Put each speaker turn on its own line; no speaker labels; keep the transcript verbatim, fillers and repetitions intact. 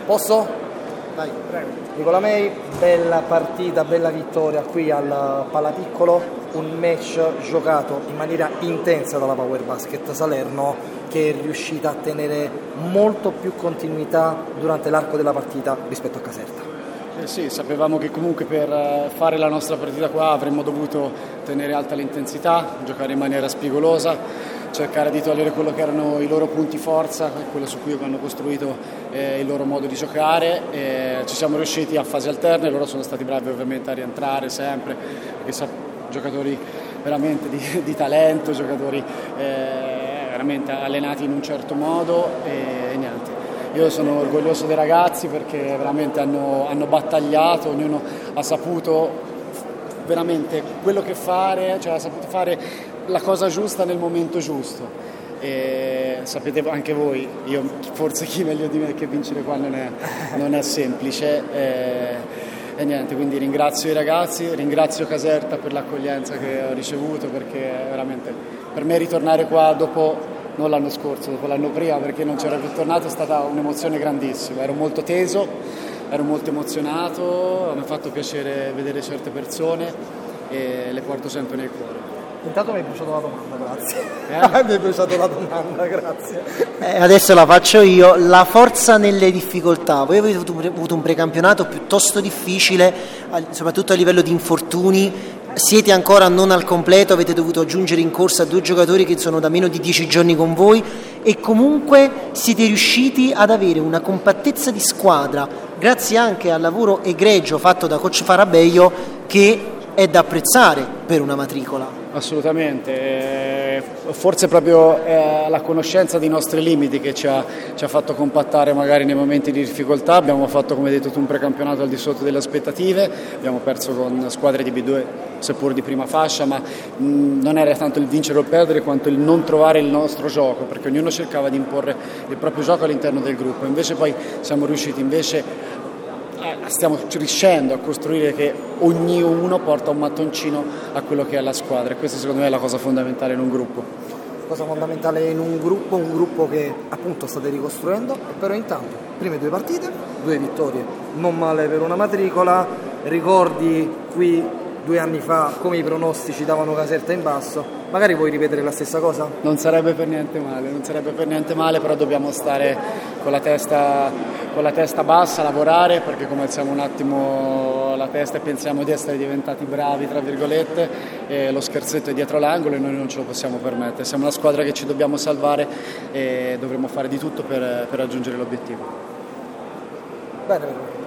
Posso?
Dai, prego.
Nicola May, bella partita, bella vittoria qui al Palapiccolo, un match giocato in maniera intensa dalla Power Basket Salerno, che è riuscita a tenere molto più continuità durante l'arco della partita rispetto a Caserta.
Eh sì, sapevamo che comunque per fare la nostra partita qua avremmo dovuto tenere alta l'intensità, giocare in maniera spigolosa, cercare di togliere quello che erano i loro punti forza, quello su cui hanno costruito eh, il loro modo di giocare. E ci siamo riusciti a fasi alterne, loro sono stati bravi ovviamente a rientrare sempre, perché sa, giocatori veramente di, di talento, giocatori eh, veramente allenati in un certo modo e, e niente. Io sono orgoglioso dei ragazzi perché veramente hanno, hanno battagliato, ognuno ha saputo veramente quello che fare, cioè ha saputo fare la cosa giusta nel momento giusto. E sapete anche voi, io forse chi meglio di me, che vincere qua non è, non è semplice. E, e niente, quindi ringrazio i ragazzi, ringrazio Caserta per l'accoglienza che ho ricevuto, perché veramente per me ritornare qua dopo, non l'anno scorso, dopo l'anno prima, perché non c'era più tornato, è stata un'emozione grandissima. Ero molto teso, ero molto emozionato, mi ha fatto piacere vedere certe persone e le porto sempre nel cuore.
Intanto mi hai bruciato la domanda, grazie. Eh? Mi hai bruciato la domanda, grazie.
Eh, adesso la faccio io. La forza nelle difficoltà. Voi avete avuto un, avuto un precampionato piuttosto difficile, soprattutto a livello di infortuni. Siete ancora non al completo, avete dovuto aggiungere in corsa due giocatori che sono da meno di dieci giorni con voi e comunque siete riusciti ad avere una compattezza di squadra grazie anche al lavoro egregio fatto da coach Farabeio, che è da apprezzare per una matricola.
Assolutamente, forse proprio eh, la conoscenza dei nostri limiti che ci ha, ci ha fatto compattare magari nei momenti di difficoltà. Abbiamo fatto, come detto tu, un precampionato al di sotto delle aspettative, abbiamo perso con squadre di B due seppur di prima fascia, ma mh, non era tanto il vincere o perdere quanto il non trovare il nostro gioco, perché ognuno cercava di imporre il proprio gioco all'interno del gruppo. Invece poi siamo riusciti invece stiamo riuscendo a costruire che ognuno porta un mattoncino a quello che è la squadra, e questa secondo me è la cosa fondamentale in un gruppo.
Cosa fondamentale in un gruppo, un gruppo che appunto state ricostruendo, però intanto prime due partite, due vittorie, non male per una matricola. Ricordi qui due anni fa come i pronostici davano Caserta in basso, magari vuoi ripetere la stessa cosa?
Non sarebbe per niente male, non sarebbe per niente male, però dobbiamo stare con la testa, con la testa bassa, lavorare, perché come alziamo un attimo la testa e pensiamo di essere diventati bravi, tra virgolette, e lo scherzetto è dietro l'angolo e noi non ce lo possiamo permettere. Siamo una squadra che ci dobbiamo salvare e dovremo fare di tutto per, per raggiungere l'obiettivo.
Bene, bene.